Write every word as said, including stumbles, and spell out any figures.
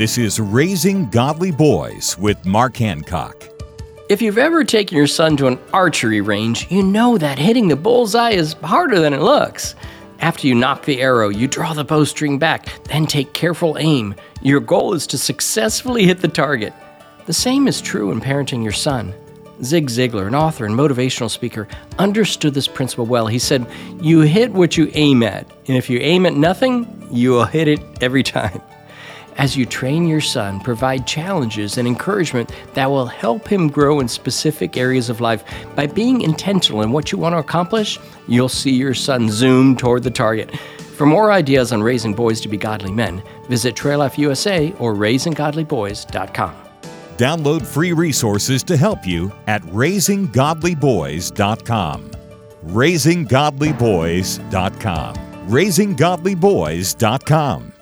This is Raising Godly Boys with Mark Hancock. If you've ever taken your son to an archery range, you know that hitting the bullseye is harder than it looks. After you knock the arrow, you draw the bowstring back, then take careful aim. Your goal is to successfully hit the target. The same is true in parenting your son. Zig Ziglar, an author and motivational speaker, understood this principle well. He said, you hit what you aim at, and if you aim at nothing, you will hit it every time. As you train your son, provide challenges and encouragement that will help him grow in specific areas of life. By being intentional in what you want to accomplish, you'll see your son zoom toward the target. For more ideas on raising boys to be godly men, visit Trail Life U S A or raising godly boys dot com. Download free resources to help you at raising godly boys dot com. raising godly boys dot com. raising godly boys dot com.